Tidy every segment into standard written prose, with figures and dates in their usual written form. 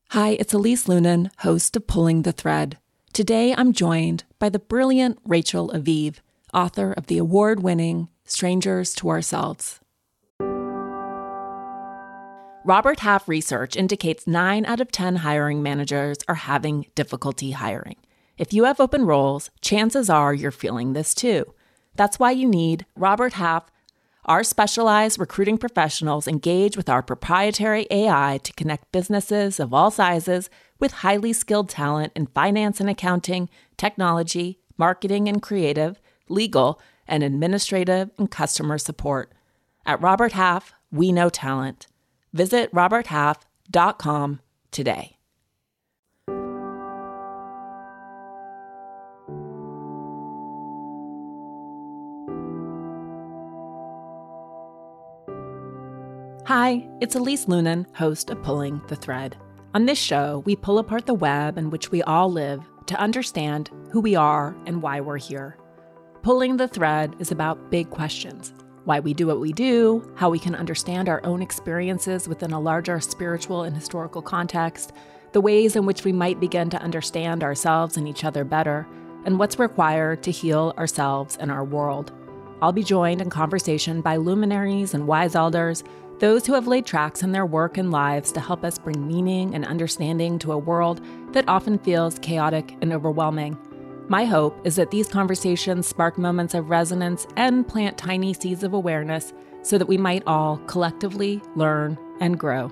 Hi, it's Elise Lunan, host of Pulling the Thread. Today I'm joined by the brilliant Rachel Aviv, author of the award-winning Strangers to Ourselves. Robert Half research indicates 9 out of 10 hiring managers are having difficulty hiring. If you have open roles, chances are you're feeling this too. That's why you need Robert Half. Our specialized recruiting professionals engage with our proprietary AI to connect businesses of all sizes with highly skilled talent in finance and accounting, technology, marketing and creative, legal, and administrative and customer support. At Robert Half, we know talent. Visit roberthalf.com today. Hi, it's Elise Lunan, host of Pulling the Thread. On this show, we pull apart the web in which we all live to understand who we are and why we're here. Pulling the Thread is about big questions: why we do what we do, how we can understand our own experiences within a larger spiritual and historical context, the ways in which we might begin to understand ourselves and each other better, and what's required to heal ourselves and our world. I'll be joined in conversation by luminaries and wise elders, those who have laid tracks in their work and lives to help us bring meaning and understanding to a world that often feels chaotic and overwhelming. My hope is that these conversations spark moments of resonance and plant tiny seeds of awareness so that we might all collectively learn and grow.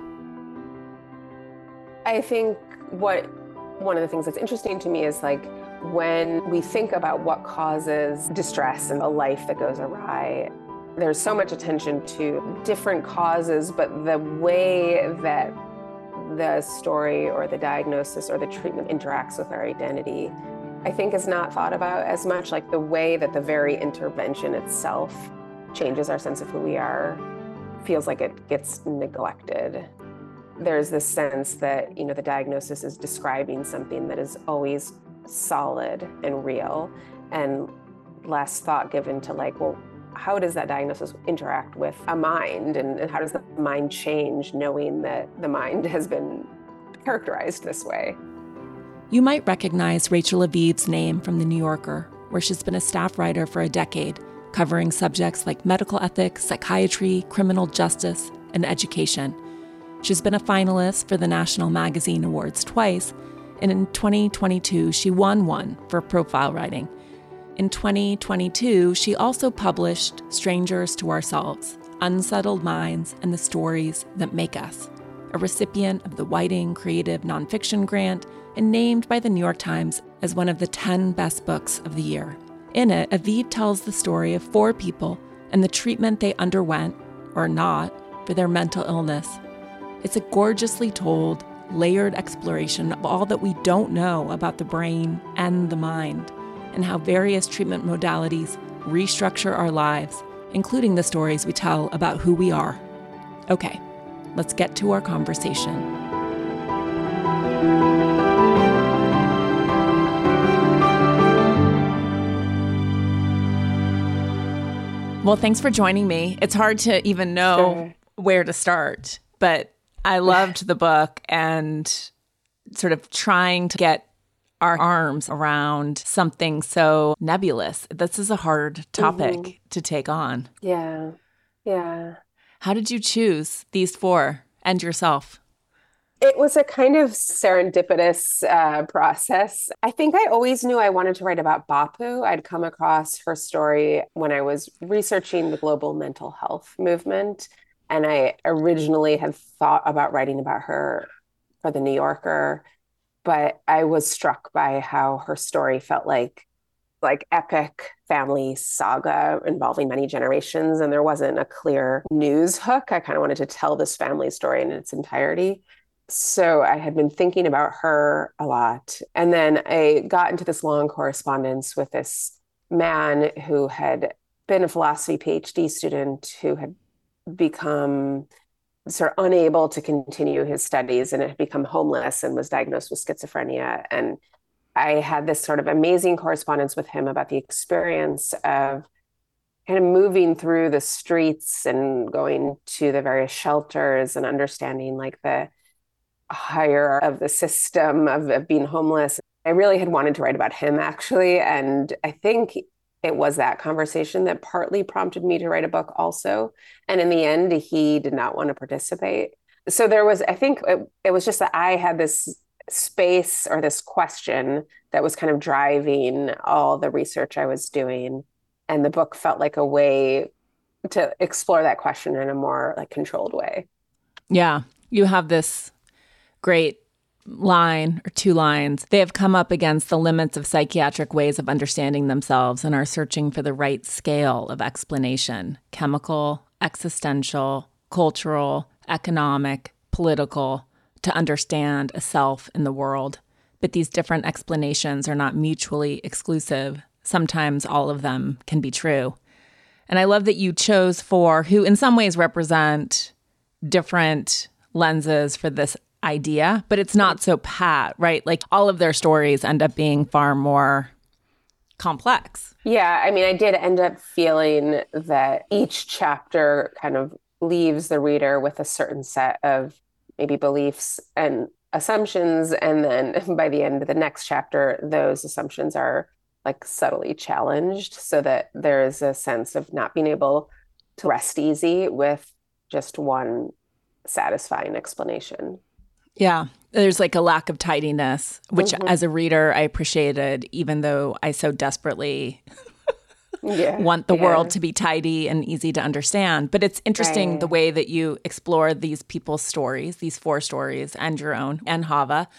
I think one of the things that's interesting to me is when we think about what causes distress and a life that goes awry, there's so much attention to different causes, but the way that the story or the diagnosis or the treatment interacts with our identity, I think is not thought about as much. Like the way that the very intervention itself changes our sense of who we are feels like it gets neglected. There's this sense that, the diagnosis is describing something that is always solid and real, and less thought given to how does that diagnosis interact with a mind, and how does the mind change knowing that the mind has been characterized this way? You might recognize Rachel Aviv's name from The New Yorker, where she's been a staff writer for a decade, covering subjects like medical ethics, psychiatry, criminal justice, and education. She's been a finalist for the National Magazine Awards twice, and in 2022, she won one for profile writing. In 2022, she also published Strangers to Ourselves: Unsettled Minds and the Stories That Make Us, a recipient of the Whiting Creative Nonfiction Grant and named by the New York Times as one of the 10 best books of the year. In it, Aviv tells the story of 4 people and the treatment they underwent, or not, for their mental illness. It's a gorgeously told, layered exploration of all that we don't know about the brain and the mind, and how various treatment modalities restructure our lives, including the stories we tell about who we are. Okay, let's get to our conversation. Well, thanks for joining me. It's hard to even know where to start, but I loved the book and sort of trying to get our arms around something so nebulous. This is a hard topic to take on. Yeah. How did you choose these 4 and yourself? It was a kind of serendipitous process. I think I always knew I wanted to write about Bapu. I'd come across her story when I was researching the global mental health movement. And I originally had thought about writing about her for The New Yorker, but I was struck by how her story felt like epic family saga involving many generations, and there wasn't a clear news hook. I kind of wanted to tell this family story in its entirety. So I had been thinking about her a lot. And then I got into this long correspondence with this man who had been a philosophy PhD student who had become sort of unable to continue his studies and had become homeless and was diagnosed with schizophrenia. And I had this sort of amazing correspondence with him about the experience of kind of moving through the streets and going to the various shelters and understanding higher of the system of being homeless. I really had wanted to write about him actually. And I think it was that conversation that partly prompted me to write a book also. And in the end, he did not want to participate. So there was, I think it was just that I had this space or this question that was kind of driving all the research I was doing. And the book felt like a way to explore that question in a more like controlled way. Yeah. You have this great line or two lines. They have come up against the limits of psychiatric ways of understanding themselves and are searching for the right scale of explanation: chemical, existential, cultural, economic, political, to understand a self in the world. But these different explanations are not mutually exclusive. Sometimes all of them can be true. And I love that you chose four who in some ways represent different lenses for this idea, but it's not so pat, right? Like all of their stories end up being far more complex. Yeah, I mean, I did end up feeling that each chapter kind of leaves the reader with a certain set of maybe beliefs and assumptions. And then by the end of the next chapter, those assumptions are like subtly challenged so that there is a sense of not being able to rest easy with just one satisfying explanation. Yeah. There's like a lack of tidiness, which as a reader, I appreciated, even though I so desperately want the world to be tidy and easy to understand. But it's interesting the way that you explore these people's stories, these four stories, and your own, and Hava.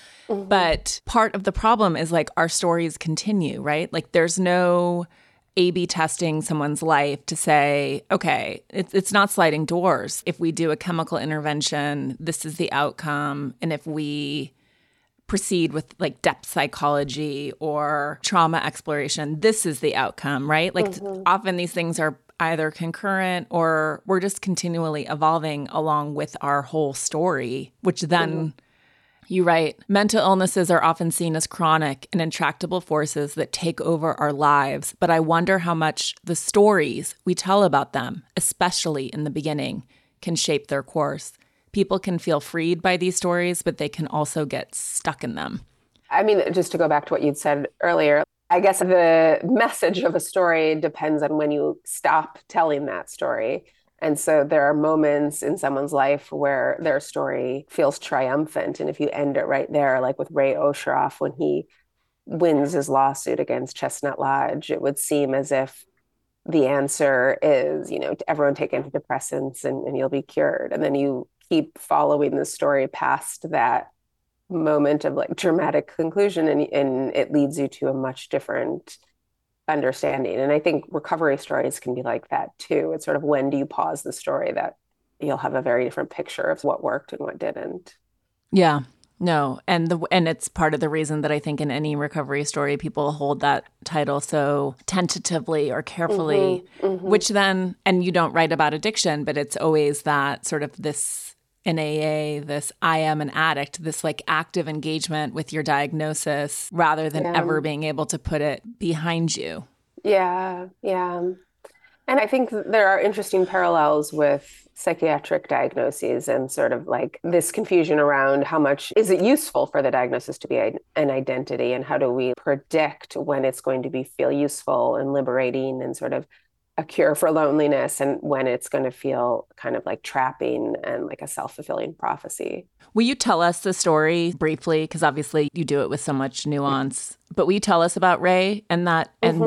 But part of the problem is like our stories continue, right? Like there's no A/B testing someone's life to say, okay, it's not sliding doors. If we do a chemical intervention, this is the outcome. And if we proceed with like depth psychology or trauma exploration, this is the outcome, right? Like often these things are either concurrent or we're just continually evolving along with our whole story, which then you write, mental illnesses are often seen as chronic and intractable forces that take over our lives, but I wonder how much the stories we tell about them, especially in the beginning, can shape their course. People can feel freed by these stories, but they can also get stuck in them. I mean, just to go back to what you'd said earlier, I guess the message of a story depends on when you stop telling that story. And so there are moments in someone's life where their story feels triumphant. And if you end it right there, like with Ray Osheroff, when he wins his lawsuit against Chestnut Lodge, it would seem as if the answer is, everyone take antidepressants and you'll be cured. And then you keep following the story past that moment of like dramatic conclusion and it leads you to a much different understanding. And I think recovery stories can be like that too. It's sort of when do you pause the story that you'll have a very different picture of what worked and what didn't. Yeah. No, and it's part of the reason that I think in any recovery story people hold that title so tentatively or carefully, which then, and you don't write about addiction, but it's always that sort of this in AA, this I am an addict, this like active engagement with your diagnosis rather than ever being able to put it behind you. Yeah, yeah. And I think there are interesting parallels with psychiatric diagnoses and sort of like this confusion around how much is it useful for the diagnosis to be an identity and how do we predict when it's going to feel useful and liberating and sort of a cure for loneliness and when it's going to feel kind of like trapping and like a self-fulfilling prophecy. Will you tell us the story briefly? Because obviously you do it with so much nuance. But will you tell us about Ray and that and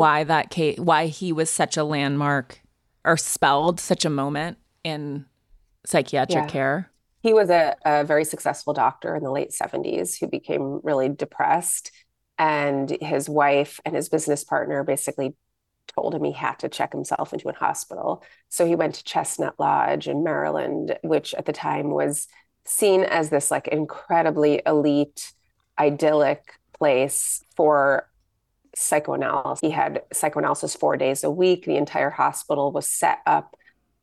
why he was such a landmark or spelled such a moment in psychiatric care? He was a very successful doctor in the late 70s who became really depressed. And his wife and his business partner basically told him he had to check himself into a hospital. So he went to Chestnut Lodge in Maryland, which at the time was seen as this like incredibly elite, idyllic place for psychoanalysis. He had psychoanalysis 4 days a week. The entire hospital was set up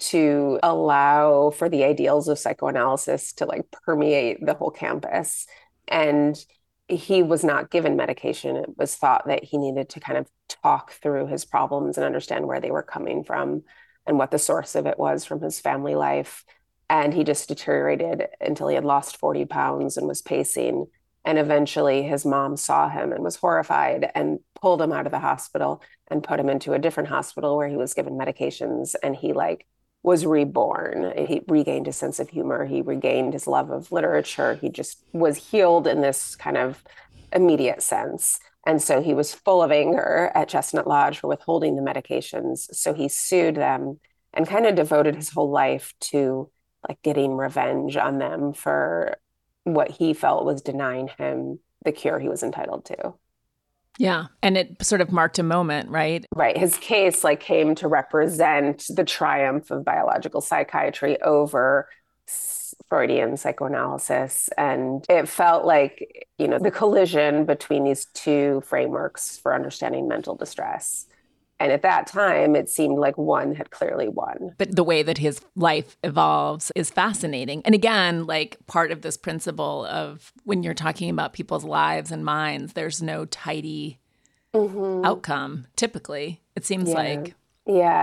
to allow for the ideals of psychoanalysis to like permeate the whole campus. And he was not given medication. It was thought that he needed to kind of talk through his problems and understand where they were coming from and what the source of it was from his family life. And he just deteriorated until he had lost 40 pounds and was pacing. And eventually his mom saw him and was horrified and pulled him out of the hospital and put him into a different hospital where he was given medications. And he was reborn. He regained his sense of humor. He regained his love of literature. He just was healed in this kind of immediate sense. And so he was full of anger at Chestnut Lodge for withholding the medications. So he sued them and kind of devoted his whole life to getting revenge on them for what he felt was denying him the cure he was entitled to. Yeah. And it sort of marked a moment, right? Right. His case came to represent the triumph of biological psychiatry over Freudian psychoanalysis. And it felt like, the collision between these two frameworks for understanding mental distress. And at that time, it seemed like one had clearly won. But the way that his life evolves is fascinating. And again, part of this principle of when you're talking about people's lives and minds, there's no tidy outcome, typically, it seems like. Yeah.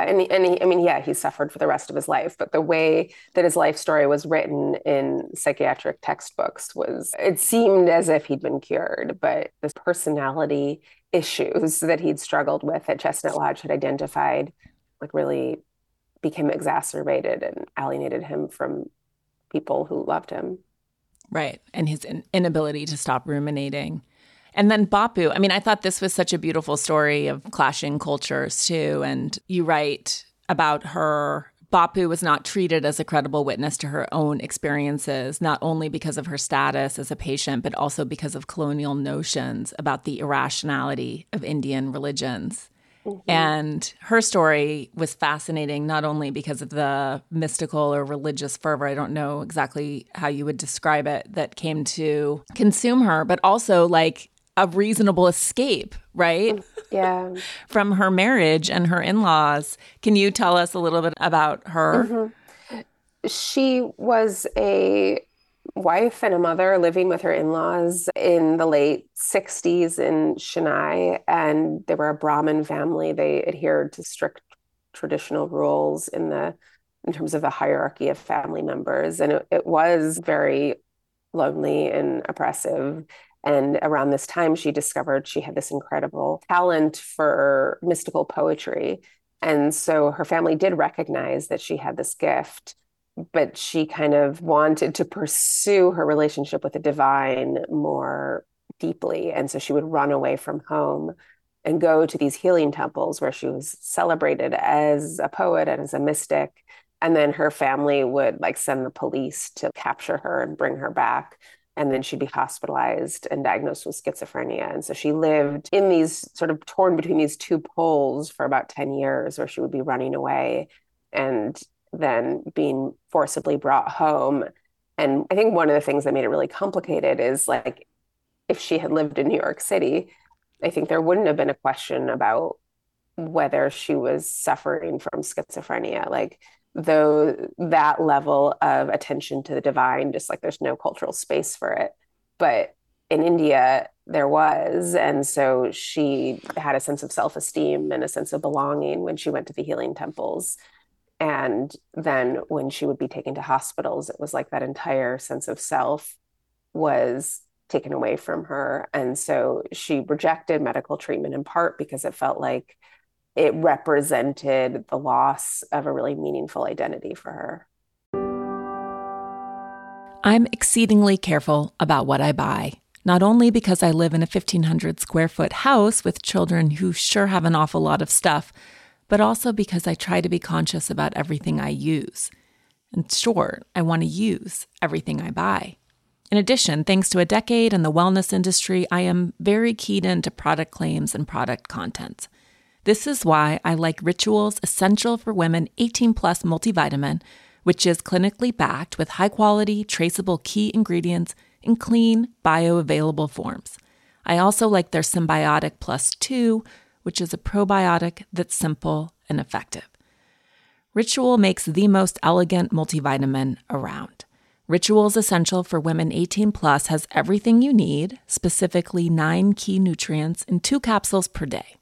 He suffered for the rest of his life. But the way that his life story was written in psychiatric textbooks it seemed as if he'd been cured. But the personality issues that he'd struggled with at Chestnut Lodge had identified really became exacerbated and alienated him from people who loved him. Right. And his inability to stop ruminating. And then Bapu, I thought this was such a beautiful story of clashing cultures too. And you write about her. Bapu was not treated as a credible witness to her own experiences, not only because of her status as a patient, but also because of colonial notions about the irrationality of Indian religions. Mm-hmm. And her story was fascinating, not only because of the mystical or religious fervor, I don't know exactly how you would describe it, that came to consume her, but also a reasonable escape, right? Yeah. From her marriage and her in-laws. Can you tell us a little bit about her? Mm-hmm. She was a wife and a mother living with her in-laws in the late 60s in Chennai, and they were a Brahmin family. They adhered to strict traditional rules in terms of the hierarchy of family members, and it was very lonely and oppressive. And around this time, she discovered she had this incredible talent for mystical poetry. And so her family did recognize that she had this gift, but she kind of wanted to pursue her relationship with the divine more deeply. And so she would run away from home and go to these healing temples where she was celebrated as a poet and as a mystic. And then her family would send the police to capture her and bring her back. And then she'd be hospitalized and diagnosed with schizophrenia. And so she lived in these sort of torn between these two poles for about 10 years, where she would be running away and then being forcibly brought home. And I think one of the things that made it really complicated is if she had lived in New York City, I think there wouldn't have been a question about whether she was suffering from schizophrenia. Though that level of attention to the divine, just there's no cultural space for it. But in India, there was. And so she had a sense of self-esteem and a sense of belonging when she went to the healing temples. And then when she would be taken to hospitals, it was that entire sense of self was taken away from her. And so she rejected medical treatment in part because it felt like it represented the loss of a really meaningful identity for her. I'm exceedingly careful about what I buy, not only because I live in a 1,500 square foot house with children who sure have an awful lot of stuff, but also because I try to be conscious about everything I use. And sure, I want to use everything I buy. In addition, thanks to a decade in the wellness industry, I am very keyed into product claims and product content. This is why I like Ritual's Essential for Women 18 Plus multivitamin, which is clinically backed with high-quality, traceable key ingredients in clean, bioavailable forms. I also like their Symbiotic Plus 2, which is a probiotic that's simple and effective. Ritual makes the most elegant multivitamin around. Ritual's Essential for Women 18 Plus has everything you need, specifically 9 key nutrients in 2 capsules per day.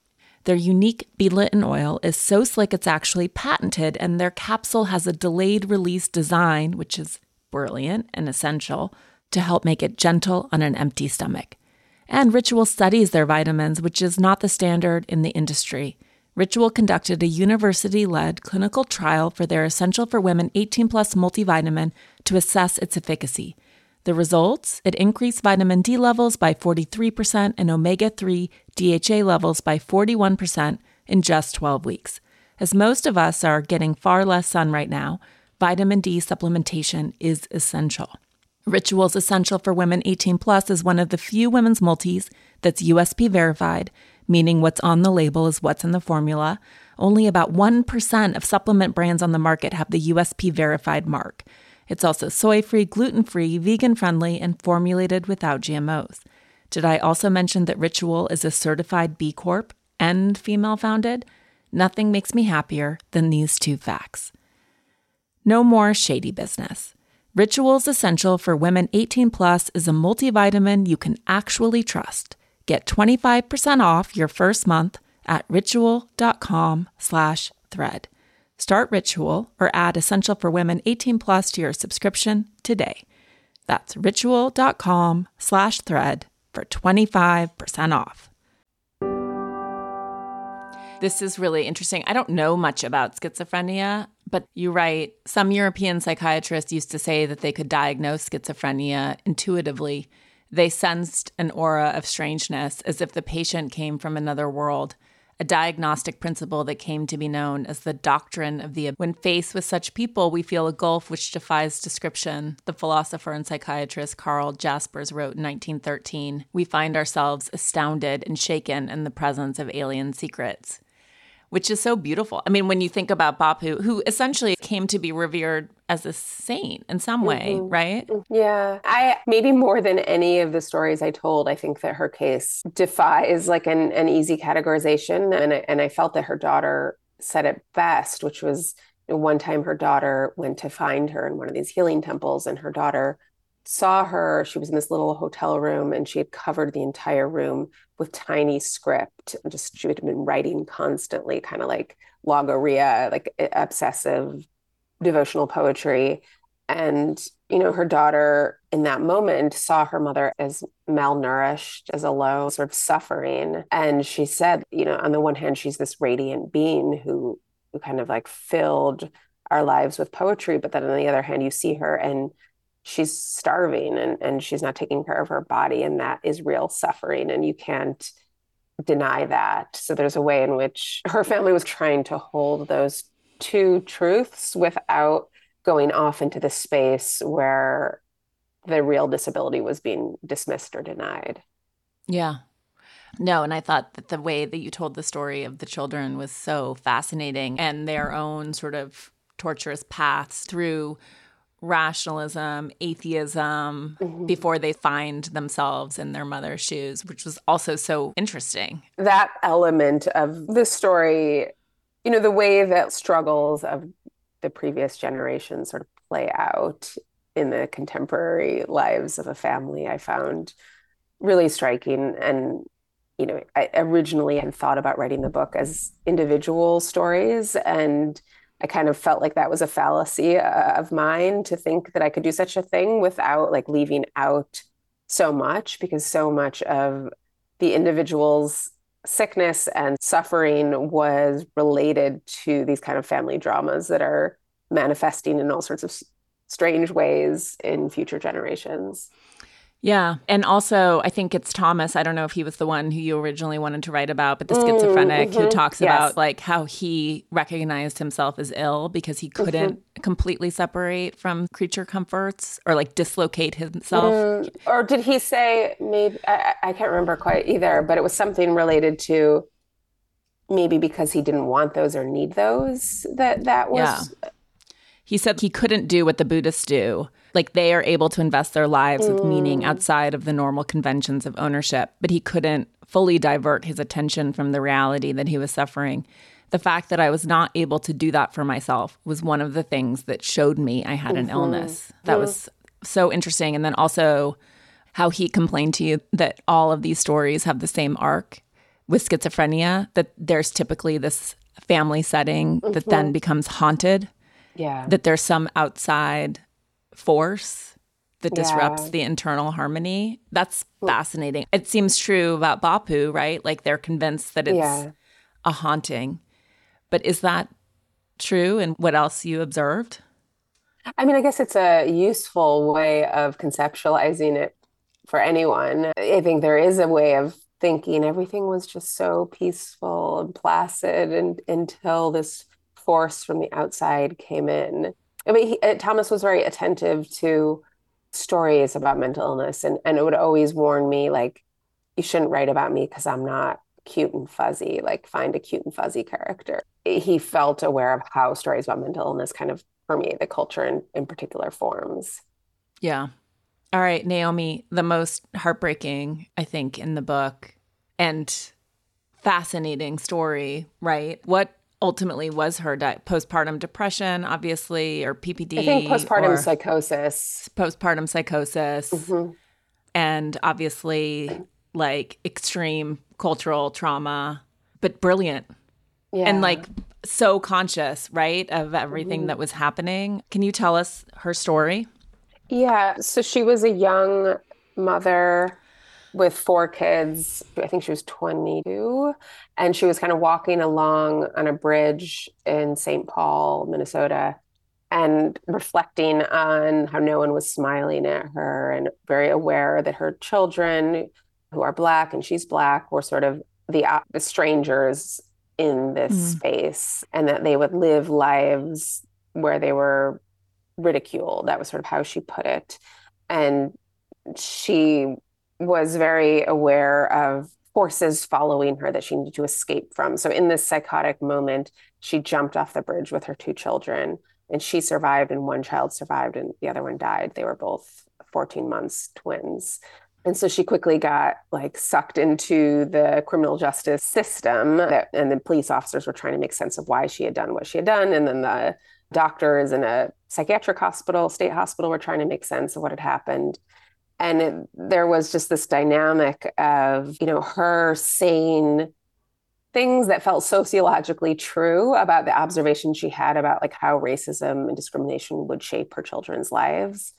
Their unique beadleton oil is so slick it's actually patented, and their capsule has a delayed release design, which is brilliant and essential, to help make it gentle on an empty stomach. And Ritual studies their vitamins, which is not the standard in the industry. Ritual conducted a university-led clinical trial for their Essential for Women 18 Plus multivitamin to assess its efficacy. The results? It increased vitamin D levels by 43% and omega-3 DHA levels by 41% in just 12 weeks. As most of us are getting far less sun right now, vitamin D supplementation is essential. Ritual's Essential for Women 18 Plus is one of the few women's multis that's USP verified, meaning what's on the label is what's in the formula. Only about 1% of supplement brands on the market have the USP verified mark. It's also soy-free, gluten-free, vegan-friendly, and formulated without GMOs. Did I also mention that Ritual is a certified B Corp and female-founded? Nothing makes me happier than these two facts. No more shady business. Ritual's Essential for Women 18 Plus is a multivitamin you can actually trust. Get 25% off your first month at ritual.com/thread. Start Ritual or add Essential for Women 18 Plus to your subscription today. That's ritual.com/thread for 25% off. This is really interesting. I don't know much about schizophrenia, but you write, some European psychiatrists used to say that they could diagnose schizophrenia intuitively. They sensed an aura of strangeness as if the patient came from another world, a diagnostic principle that came to be known as the doctrine of the when faced with such people, we feel a gulf which defies description. The philosopher and psychiatrist Karl Jaspers wrote in 1913, we find ourselves astounded and shaken in the presence of alien secrets, which is so beautiful. I mean, when you think about Bapu, who essentially came to be revered as a saint in some way, right? Yeah. Maybe more than any of the stories I told, I think that her case defies like an easy categorization. And I felt that her daughter said it best, which was one time her daughter went to find her in one of these healing temples, and her daughter saw her. She was in this little hotel room, and she had covered the entire room with tiny script. Just she had been writing constantly, kind of like logorrhea, like obsessive devotional poetry. And, her daughter in that moment saw her mother as malnourished, as alone, sort of suffering. And she said, on the one hand, she's this radiant being who kind of like filled our lives with poetry. But then on the other hand, you see her and she's starving and she's not taking care of her body. And that is real suffering. And you can't deny that. So there's a way in which her family was trying to hold those two truths without going off into the space where the real disability was being dismissed or denied. Yeah. No, and I thought that the way that you told the story of the children was so fascinating, and their own sort of torturous paths through rationalism, atheism, before they find themselves in their mother's shoes, which was also so interesting. That element of the story, the way that struggles of the previous generation sort of play out in the contemporary lives of a family, I found really striking. And, I originally had thought about writing the book as individual stories, and I kind of felt like that was a fallacy of mine to think that I could do such a thing without like leaving out so much, because so much of the individual's sickness and suffering was related to these kind of family dramas that are manifesting in all sorts of strange ways in future generations. Yeah. And also, I think it's Thomas. I don't know if he was the one who you originally wanted to write about, but the schizophrenic who talks about like how he recognized himself as ill because he couldn't completely separate from creature comforts or like dislocate himself. Or did he say, maybe, I can't remember quite either, but it was something related to maybe because he didn't want those or need those, that was... Yeah. He said he couldn't do what the Buddhists do. Like they are able to invest their lives with meaning outside of the normal conventions of ownership, but he couldn't fully divert his attention from the reality that he was suffering. The fact that I was not able to do that for myself was one of the things that showed me I had an illness. That was so interesting. And then also how he complained to you that all of these stories have the same arc, with schizophrenia, that there's typically this family setting that then becomes haunted. Yeah. That there's some outside force that disrupts Yeah. the internal harmony. That's fascinating. It seems true about Bapu, right? Like they're convinced that it's Yeah. a haunting. But is that true? And what else you observed? I mean, I guess it's a useful way of conceptualizing it for anyone. I think there is a way of thinking everything was just so peaceful and placid and until this force from the outside came in. I mean, Thomas was very attentive to stories about mental illness, and it would always warn me, like, you shouldn't write about me because I'm not cute and fuzzy. Like, find a cute and fuzzy character. He felt aware of how stories about mental illness kind of permeate the culture in particular forms. Yeah. All right, Naomi, the most heartbreaking, I think, in the book and fascinating story, right? What ultimately was her postpartum depression, obviously, or PPD? I think postpartum or psychosis. postpartum psychosis, and obviously like extreme cultural trauma, but brilliant. Yeah. And like so conscious, right, of everything that was happening. Can you tell us her story? Yeah. So she was a young mother with four kids. I think she was 22. And she was kind of walking along on a bridge in St. Paul, Minnesota, and reflecting on how no one was smiling at her and very aware that her children, who are Black and she's Black, were sort of the strangers in this space, and that they would live lives where they were ridiculed. That was sort of how she put it. And she was very aware of forces following her that she needed to escape from. So in this psychotic moment, she jumped off the bridge with her two children, and she survived, and one child survived, and the other one died. They were both 14 months twins. And so she quickly got like sucked into the criminal justice system, and the police officers were trying to make sense of why she had done what she had done. And then the doctors in a psychiatric hospital, state hospital, were trying to make sense of what had happened. And there was just this dynamic of, her saying things that felt sociologically true about the observations she had about like how racism and discrimination would shape her children's lives.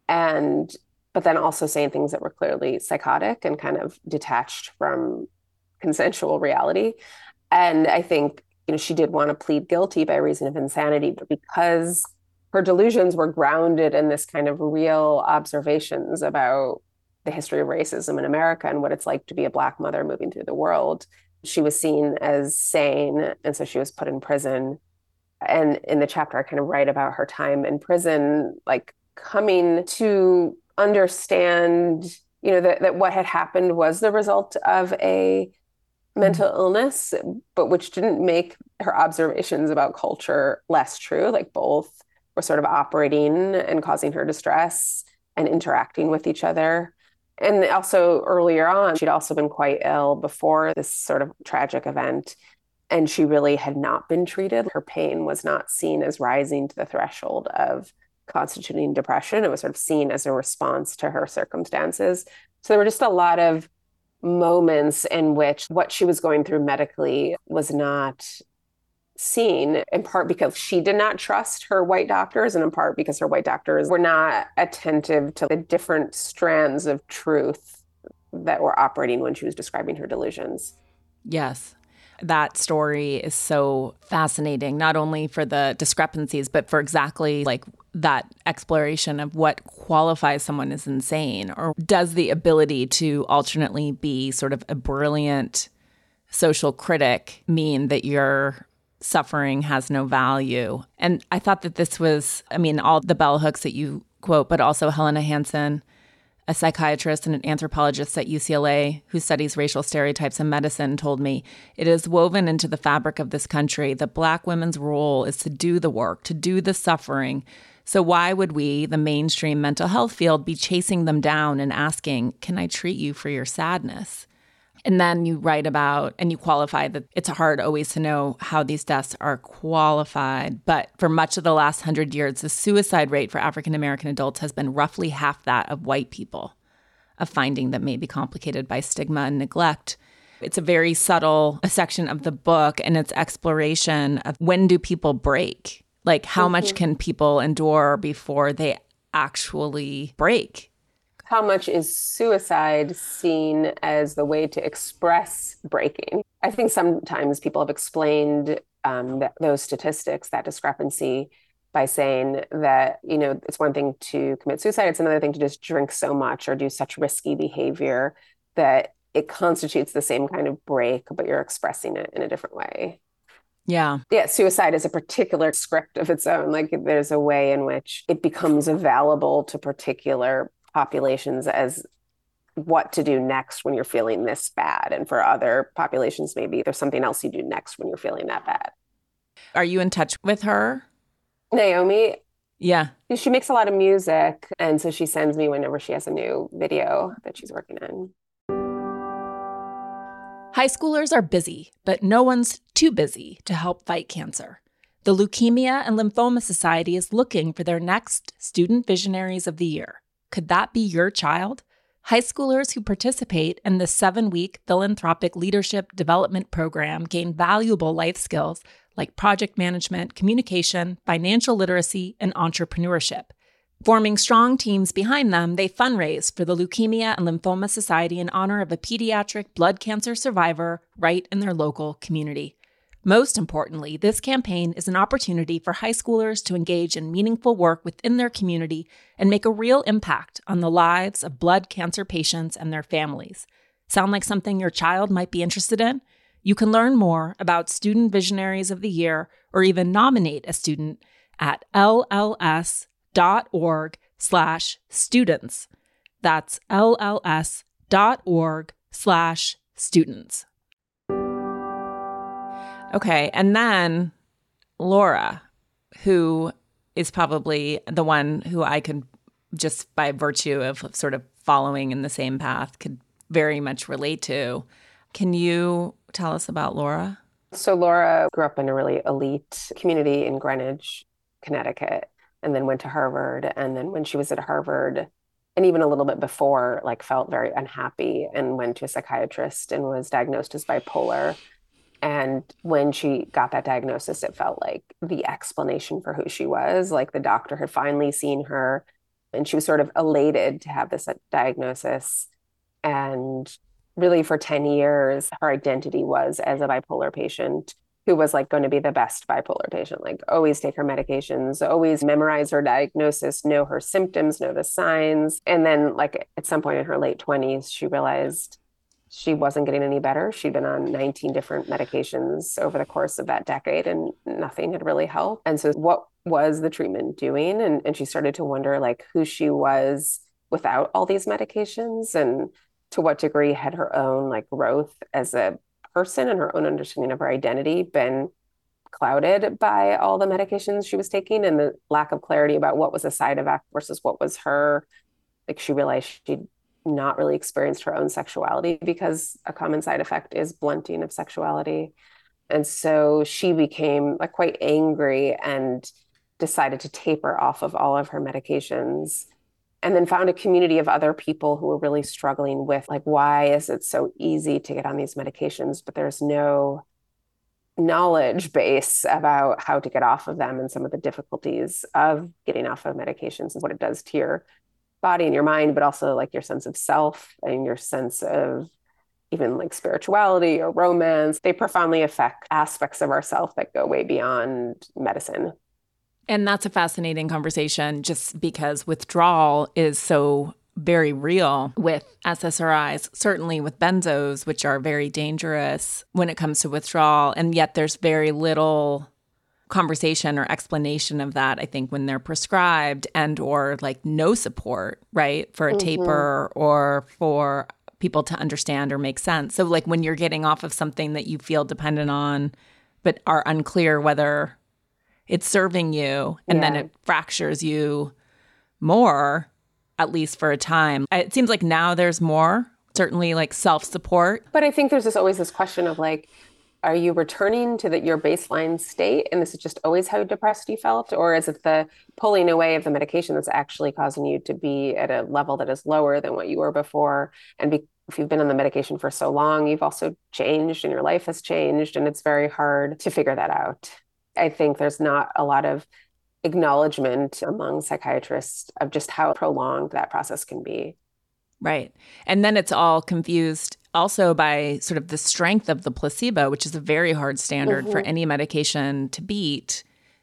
But then also saying things that were clearly psychotic and kind of detached from consensual reality. And I think, she did want to plead guilty by reason of insanity, but because her delusions were grounded in this kind of real observations about the history of racism in America and what it's like to be a Black mother moving through the world, she was seen as sane. And so she was put in prison. And in the chapter, I kind of write about her time in prison, like coming to understand, that what had happened was the result of a mental illness, but which didn't make her observations about culture less true. Like both were sort of operating and causing her distress and interacting with each other. And also earlier on, she'd also been quite ill before this sort of tragic event. And she really had not been treated. Her pain was not seen as rising to the threshold of constituting depression. It was sort of seen as a response to her circumstances. So there were just a lot of moments in which what she was going through medically was not seen, in part because she did not trust her white doctors, and in part because her white doctors were not attentive to the different strands of truth that were operating when she was describing her delusions. Yes. That story is so fascinating, not only for the discrepancies, but for exactly like that exploration of what qualifies someone as insane, or does the ability to alternately be sort of a brilliant social critic mean that your suffering has no value? And I thought that this was, all the bell hooks that you quote, but also Helena Hansen, a psychiatrist and an anthropologist at UCLA who studies racial stereotypes in medicine, told me, it is woven into the fabric of this country that Black women's role is to do the work, to do the suffering. So why would we, the mainstream mental health field, be chasing them down and asking, can I treat you for your sadness? And then you write about, and you qualify that it's hard always to know how these deaths are qualified. But for much of the last 100 years, the suicide rate for African-American adults has been roughly half that of white people, a finding that may be complicated by stigma and neglect. It's a very subtle section of the book, and it's exploration of when do people break? Like, how much can people endure before they actually break? How much is suicide seen as the way to express breaking? I think sometimes people have explained those statistics, that discrepancy, by saying that, it's one thing to commit suicide, it's another thing to just drink so much or do such risky behavior that it constitutes the same kind of break, but you're expressing it in a different way. Yeah. Yeah, suicide is a particular script of its own. Like there's a way in which it becomes available to particular populations as what to do next when you're feeling this bad. And for other populations, maybe there's something else you do next when you're feeling that bad. Are you in touch with her? Naomi, Yeah. she makes a lot of music. And so she sends me whenever she has a new video that she's working on. High schoolers are busy, but no one's too busy to help fight cancer. The Leukemia and Lymphoma Society is looking for their next Student Visionaries of the Year. Could that be your child? High schoolers who participate in the 7-week philanthropic leadership development program gain valuable life skills like project management, communication, financial literacy, and entrepreneurship. Forming strong teams behind them, they fundraise for the Leukemia and Lymphoma Society in honor of a pediatric blood cancer survivor right in their local community. Most importantly, this campaign is an opportunity for high schoolers to engage in meaningful work within their community and make a real impact on the lives of blood cancer patients and their families. Sound like something your child might be interested in? You can learn more about Student Visionaries of the Year or even nominate a student at lls.org/students. That's lls.org/students. Okay, and then Laura, who is probably the one who I could, just by virtue of sort of following in the same path, could very much relate to. Can you tell us about Laura? So Laura grew up in a really elite community in Greenwich, Connecticut, and then went to Harvard. And then when she was at Harvard, and even a little bit before, like felt very unhappy and went to a psychiatrist and was diagnosed as bipolar. And when she got that diagnosis, it felt like the explanation for who she was. Like the doctor had finally seen her, and she was sort of elated to have this diagnosis. And really, for 10 years, her identity was as a bipolar patient who was like going to be the best bipolar patient, like always take her medications, always memorize her diagnosis, know her symptoms, know the signs. And then, like at some point in her late 20s, she realized she wasn't getting any better. She'd been on 19 different medications over the course of that decade, and nothing had really helped. And so what was the treatment doing? And she started to wonder like who she was without all these medications, and to what degree had her own like growth as a person and her own understanding of her identity been clouded by all the medications she was taking, and the lack of clarity about what was a side effect versus what was her. Like she realized she'd not really experienced her own sexuality, because a common side effect is blunting of sexuality. And so she became like quite angry and decided to taper off of all of her medications, and then found a community of other people who were really struggling with like, why is it so easy to get on these medications, but there's no knowledge base about how to get off of them and some of the difficulties of getting off of medications and what it does to your body and your mind, but also like your sense of self and your sense of even like spirituality or romance. They profoundly affect aspects of ourself that go way beyond medicine. And that's a fascinating conversation, just because withdrawal is so very real with SSRIs, certainly with benzos, which are very dangerous when it comes to withdrawal. And yet there's very little conversation or explanation of that, I think, when they're prescribed, and or like no support, right, for a taper or for people to understand or make sense. So like when you're getting off of something that you feel dependent on, but are unclear whether it's serving you, and then it fractures you more, at least for a time. It seems like now there's more, certainly like self-support. But I think there's always this question of like, are you returning to your baseline state, and this is just always how depressed you felt? Or is it the pulling away of the medication that's actually causing you to be at a level that is lower than what you were before? And if you've been on the medication for so long, you've also changed and your life has changed, and it's very hard to figure that out. I think there's not a lot of acknowledgement among psychiatrists of just how prolonged that process can be. Right. And then it's all confused also by sort of the strength of the placebo, which is a very hard standard for any medication to beat.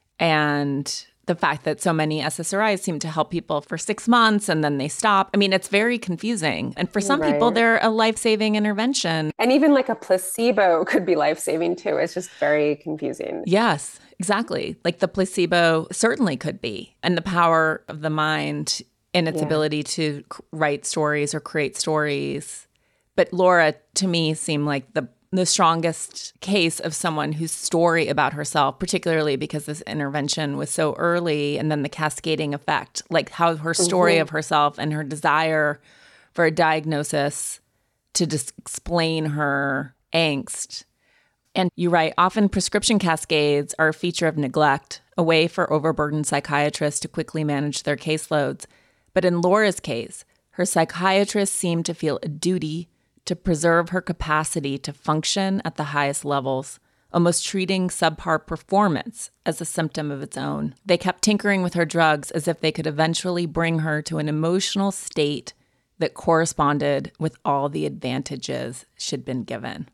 And the fact that so many SSRIs seem to help people for 6 months and then they stop. I mean, it's very confusing. And for some people, they're a life-saving intervention. And even like a placebo could be life-saving too. It's just very confusing. Yes, exactly. Like the placebo certainly could be. And the power of the mind in its ability to write stories or create stories. But Laura, to me, seemed like the strongest case of someone whose story about herself, particularly because this intervention was so early, and then the cascading effect, like how her story of herself and her desire for a diagnosis to just explain her angst. And you write, often prescription cascades are a feature of neglect, a way for overburdened psychiatrists to quickly manage their caseloads. But in Laura's case, her psychiatrist seemed to feel a duty to preserve her capacity to function at the highest levels, almost treating subpar performance as a symptom of its own. They kept tinkering with her drugs as if they could eventually bring her to an emotional state that corresponded with all the advantages she'd been given.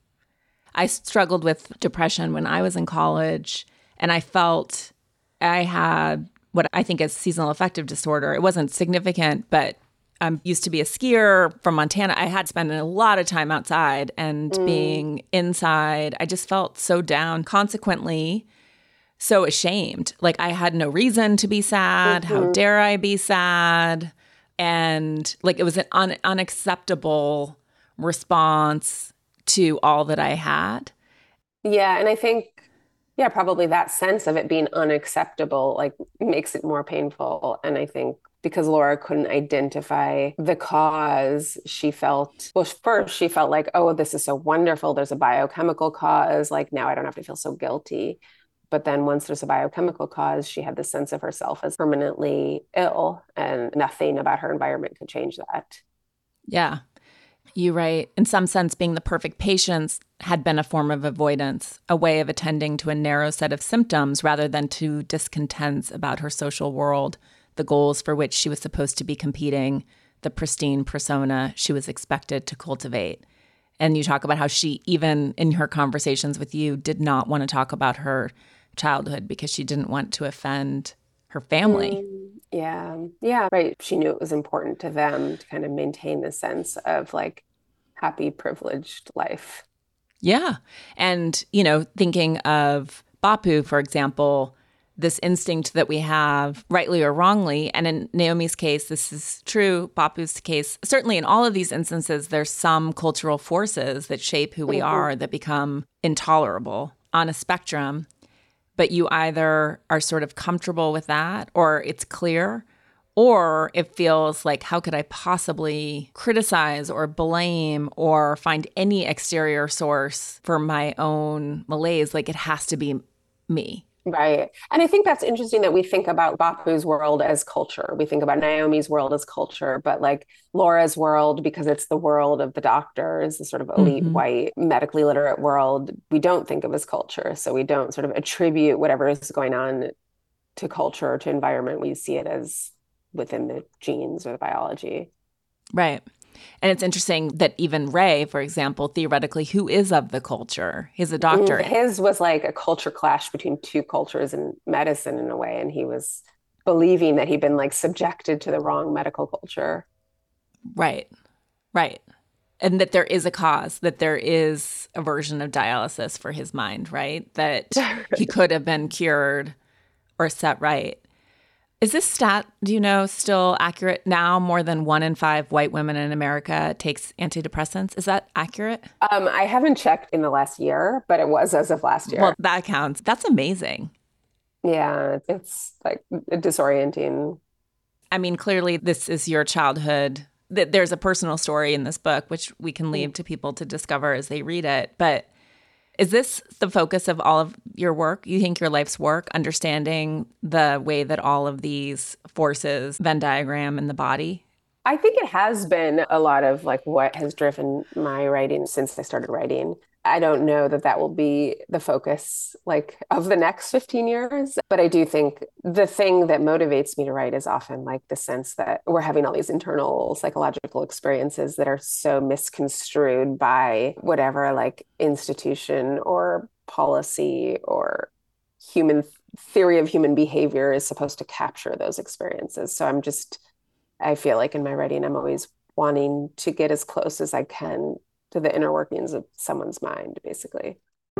I struggled with depression when I was in college, and I felt I had what I think is seasonal affective disorder. It wasn't significant, but I used to be a skier from Montana. I had spent a lot of time outside, and being inside, I just felt so down. Consequently, so ashamed. Like I had no reason to be sad. How dare I be sad? And like it was an unacceptable response to all that I had. Yeah, and I think, probably that sense of it being unacceptable like makes it more painful. And I think because Laura couldn't identify the cause, she felt, well, first she felt like, oh, this is so wonderful. There's a biochemical cause. Like now I don't have to feel so guilty. But then once there's a biochemical cause, she had the sense of herself as permanently ill, and nothing about her environment could change that. Yeah. You write, in some sense, being the perfect patient had been a form of avoidance, a way of attending to a narrow set of symptoms rather than to discontents about her social world, the goals for which she was supposed to be competing, the pristine persona she was expected to cultivate. And you talk about how she, even in her conversations with you, did not want to talk about her childhood because she didn't want to offend her family. Yeah, right. She knew it was important to them to kind of maintain the sense of like happy, privileged life. Yeah. And, thinking of Bapu, for example, this instinct that we have, rightly or wrongly, and in Naomi's case, this is true, Bapu's case, certainly in all of these instances, there's some cultural forces that shape who we are that become intolerable on a spectrum. But you either are sort of comfortable with that, or it's clear, or it feels like, how could I possibly criticize or blame or find any exterior source for my own malaise? Like it has to be me. Right. And I think that's interesting that we think about Bapu's world as culture. We think about Naomi's world as culture, but like Laura's world, because it's the world of the doctors, the sort of elite white, medically literate world, we don't think of as culture. So we don't sort of attribute whatever is going on to culture or to environment. We see it as within the genes or the biology. Right. And it's interesting that even Ray, for example, theoretically, who is of the culture, he's a doctor. His was like a culture clash between two cultures in medicine in a way. And he was believing that he'd been like subjected to the wrong medical culture. Right. And that there is a cause, that there is a version of dialysis for his mind, right? That he could have been cured or set right. Is this stat, do you know, still accurate now? More than 1 in 5 white women in America takes antidepressants. Is that accurate? I haven't checked in the last year, but it was as of last year. Well, that counts. That's amazing. Yeah, it's like disorienting. I mean, clearly this is your childhood. There's a personal story in this book, which we can leave to people to discover as they read it. But is this the focus of all of your work? You think your life's work, understanding the way that all of these forces Venn diagram in the body? I think it has been a lot of like what has driven my writing since I started writing. I don't know that that will be the focus like of the next 15 years, but I do think the thing that motivates me to write is often like the sense that we're having all these internal psychological experiences that are so misconstrued by whatever like institution or policy or human theory of human behavior is supposed to capture those experiences. So I feel like in my writing, I'm always wanting to get as close as I can to the inner workings of someone's mind, basically.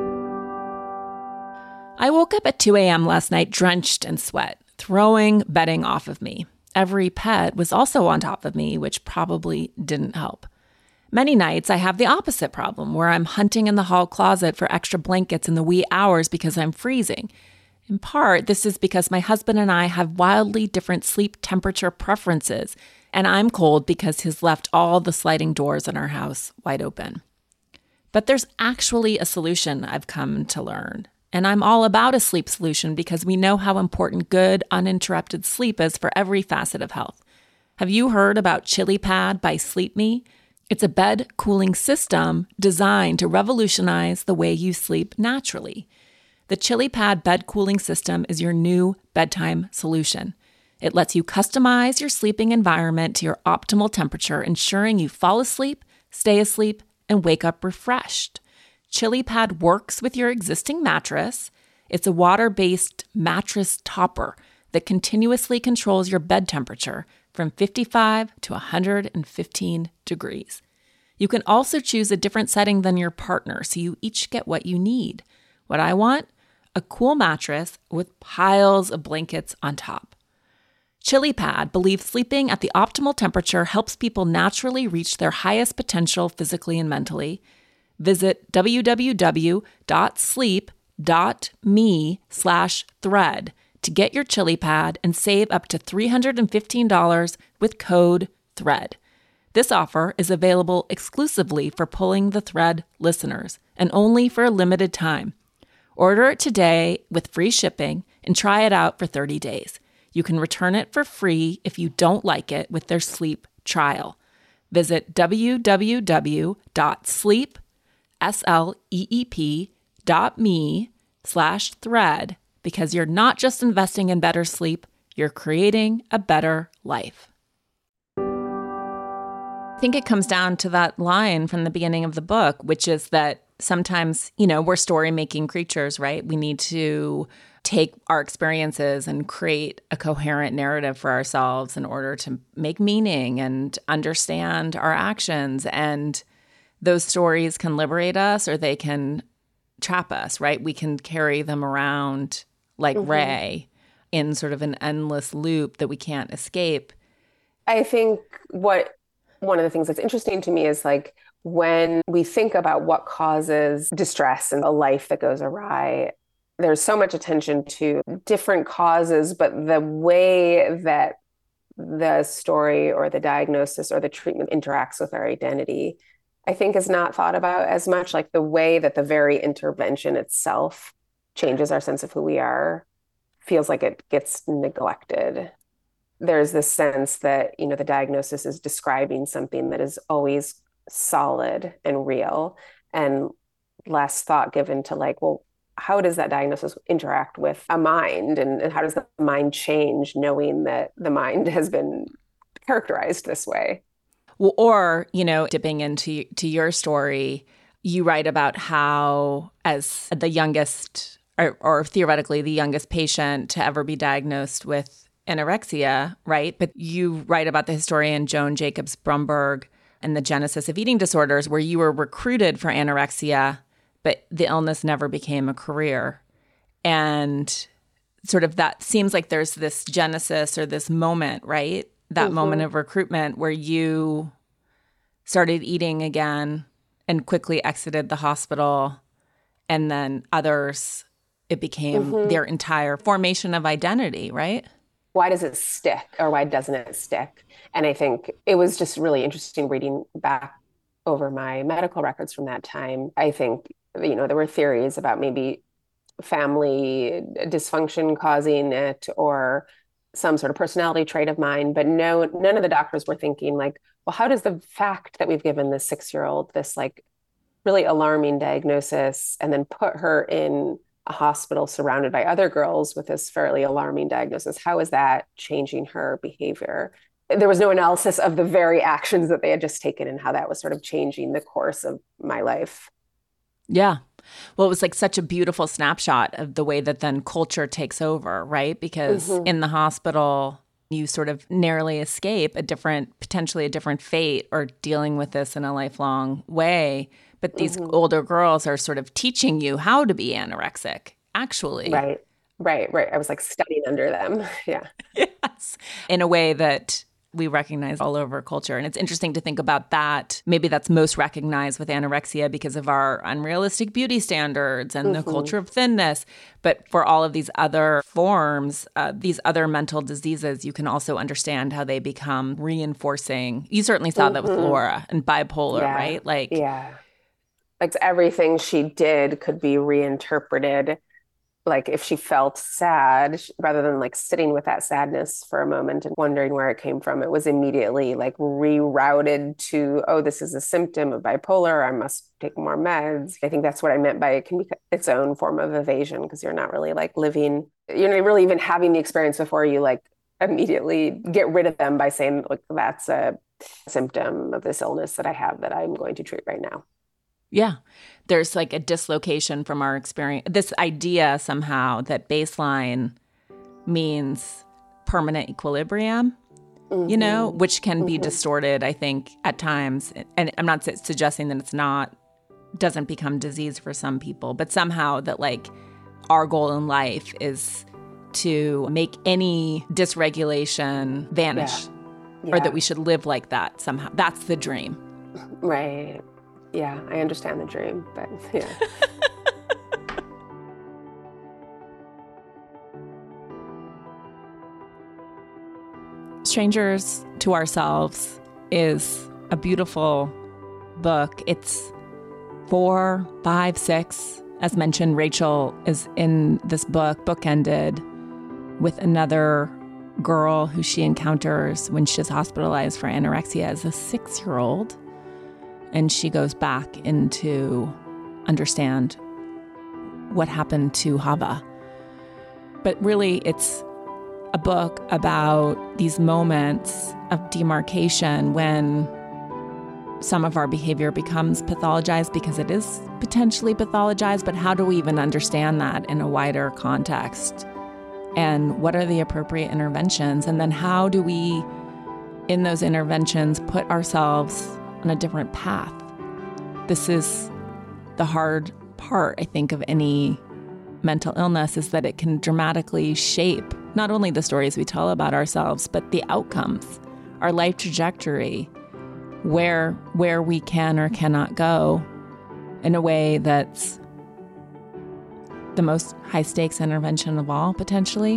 I woke up at 2 a.m. last night drenched in sweat, throwing bedding off of me. Every pet was also on top of me, which probably didn't help. Many nights I have the opposite problem, where I'm hunting in the hall closet for extra blankets in the wee hours because I'm freezing. In part, this is because my husband and I have wildly different sleep temperature preferences, and I'm cold because he's left all the sliding doors in our house wide open. But there's actually a solution I've come to learn, and I'm all about a sleep solution because we know how important good, uninterrupted sleep is for every facet of health. Have you heard about ChiliPad by Sleep Me? It's a bed cooling system designed to revolutionize the way you sleep naturally. The ChiliPad bed cooling system is your new bedtime solution. It lets you customize your sleeping environment to your optimal temperature, ensuring you fall asleep, stay asleep, and wake up refreshed. ChiliPad works with your existing mattress. It's a water-based mattress topper that continuously controls your bed temperature from 55 to 115 degrees. You can also choose a different setting than your partner, so you each get what you need. What I want? A cool mattress with piles of blankets on top. ChiliPad believes sleeping at the optimal temperature helps people naturally reach their highest potential physically and mentally. Visit www.sleep.me/thread to get your ChiliPad and save up to $315 with code THREAD. This offer is available exclusively for Pulling the Thread listeners and only for a limited time. Order it today with free shipping and try it out for 30 days. You can return it for free if you don't like it with their sleep trial. Visit www.sleep.me/thread because you're not just investing in better sleep, you're creating a better life. I think it comes down to that line from the beginning of the book, which is that sometimes, we're story-making creatures, right? We need to take our experiences and create a coherent narrative for ourselves in order to make meaning and understand our actions. And those stories can liberate us or they can trap us, right? We can carry them around like Ray in sort of an endless loop that we can't escape. I think one of the things that's interesting to me is like when we think about what causes distress and a life that goes awry, there's so much attention to different causes, but the way that the story or the diagnosis or the treatment interacts with our identity, I think is not thought about as much. Like the way that the very intervention itself changes our sense of who we are feels like it gets neglected. There's this sense that, the diagnosis is describing something that is always solid and real, and less thought given to like, well, how does that diagnosis interact with a mind, and how does the mind change knowing that the mind has been characterized this way? Well, or, dipping into your story, you write about how as the youngest or theoretically the youngest patient to ever be diagnosed with anorexia, right? But you write about the historian Joan Jacobs Brumberg and the genesis of eating disorders, where you were recruited for anorexia, but the illness never became a career. And sort of that seems like there's this genesis or this moment, right? That moment of recruitment where you started eating again and quickly exited the hospital. And then others, it became their entire formation of identity, right? Why does it stick or why doesn't it stick? And I think it was just really interesting reading back over my medical records from that time. I think, there were theories about maybe family dysfunction causing it, or some sort of personality trait of mine, but none of the doctors were thinking like, well, how does the fact that we've given this 6-year-old this like really alarming diagnosis and then put her in a hospital surrounded by other girls with this fairly alarming diagnosis, how is that changing her behavior? There was no analysis of the very actions that they had just taken and how that was sort of changing the course of my life. Yeah. Well, it was like such a beautiful snapshot of the way that then culture takes over, right? Because in the hospital, you sort of narrowly escape potentially a different fate or dealing with this in a lifelong way. But these older girls are sort of teaching you how to be anorexic, actually. Right. I was like studying under them. Yeah. Yes. In a way that we recognize all over culture. And it's interesting to think about that. Maybe that's most recognized with anorexia because of our unrealistic beauty standards and the culture of thinness. But for all of these other forms, these other mental diseases, you can also understand how they become reinforcing. You certainly saw that with Laura and bipolar, right? Like everything she did could be reinterpreted. Like if she felt sad, rather than like sitting with that sadness for a moment and wondering where it came from, it was immediately like rerouted to, oh, this is a symptom of bipolar. I must take more meds. I think that's what I meant by it can be its own form of evasion because you're not really like living, you're not really even having the experience before you like immediately get rid of them by saying, look, that's a symptom of this illness that I have that I'm going to treat right now. Yeah. There's like a dislocation from our experience. This idea somehow that baseline means permanent equilibrium, you know, which can be distorted, I think, at times. And I'm not suggesting that doesn't become disease for some people, but somehow that like our goal in life is to make any dysregulation vanish or that we should live like that somehow. That's the dream. Right. Yeah, I understand the dream, but yeah. Strangers to Ourselves is a beautiful book. It's 4, 5, 6. As mentioned, Rachel is in this book, bookended with another girl who she encounters when she's hospitalized for anorexia as a 6-year-old. And she goes back into understand what happened to Hava. But really, it's a book about these moments of demarcation when some of our behavior becomes pathologized because it is potentially pathologized, but how do we even understand that in a wider context? And what are the appropriate interventions? And then how do we, in those interventions, put ourselves on a different path? This is the hard part, I think, of any mental illness, is that it can dramatically shape not only the stories we tell about ourselves, but the outcomes, our life trajectory, where we can or cannot go in a way that's the most high-stakes intervention of all, potentially.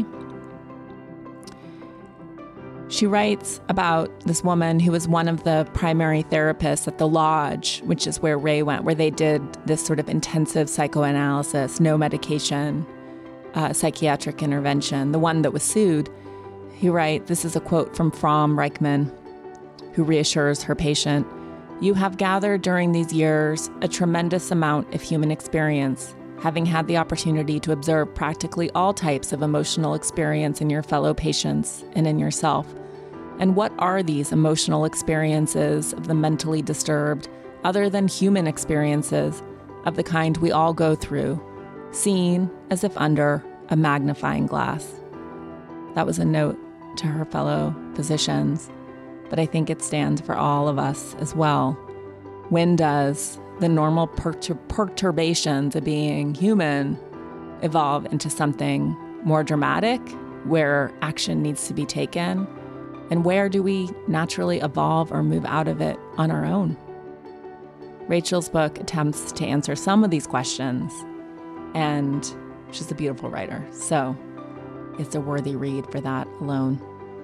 She writes about this woman who was one of the primary therapists at the Lodge, which is where Ray went, where they did this sort of intensive psychoanalysis, no medication, psychiatric intervention, the one that was sued. He writes, this is a quote from Reichman, who reassures her patient, "You have gathered during these years a tremendous amount of human experience, having had the opportunity to observe practically all types of emotional experience in your fellow patients and in yourself. And what are these emotional experiences of the mentally disturbed, other than human experiences of the kind we all go through, seen as if under a magnifying glass?" That was a note to her fellow physicians, but I think it stands for all of us as well. When does the normal perturbations of being human evolve into something more dramatic, where action needs to be taken? And where do we naturally evolve or move out of it on our own? Rachel's book attempts to answer some of these questions, and she's a beautiful writer, so it's a worthy read for that alone.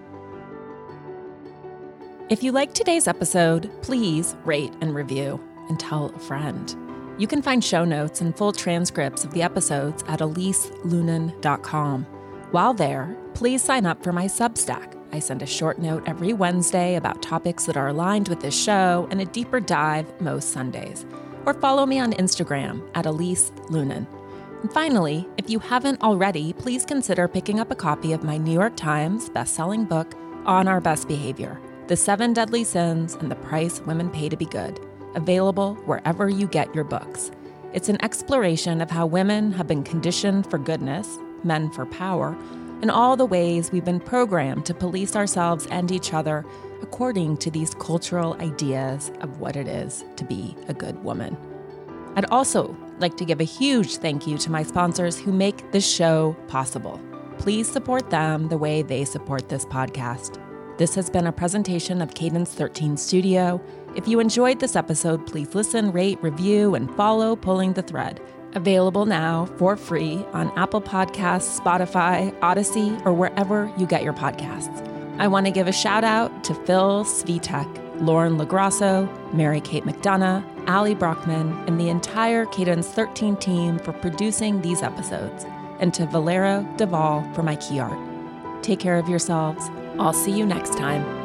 If you liked today's episode, please rate and review and tell a friend. You can find show notes and full transcripts of the episodes at eliselunan.com, While there, please sign up for my Substack. I send a short note every Wednesday about topics that are aligned with this show and a deeper dive most Sundays. Or follow me on Instagram at Elise Lunan. And finally, if you haven't already, please consider picking up a copy of my New York Times bestselling book, On Our Best Behavior: The 7 Deadly Sins and the Price Women Pay to Be Good, available wherever you get your books. It's an exploration of how women have been conditioned for goodness, men for power, and all the ways we've been programmed to police ourselves and each other according to these cultural ideas of what it is to be a good woman. I'd also like to give a huge thank you to my sponsors who make this show possible. Please support them the way they support this podcast. This has been a presentation of Cadence 13 Studio. If you enjoyed this episode, please listen, rate, review, and follow Pulling the Thread. Available now for free on Apple Podcasts, Spotify, Odyssey, or wherever you get your podcasts. I want to give a shout out to Phil Svitek, Lauren LaGrasso, Mary-Kate McDonough, Allie Brockman, and the entire Cadence 13 team for producing these episodes, and to Valero Duvall for my key art. Take care of yourselves. I'll see you next time.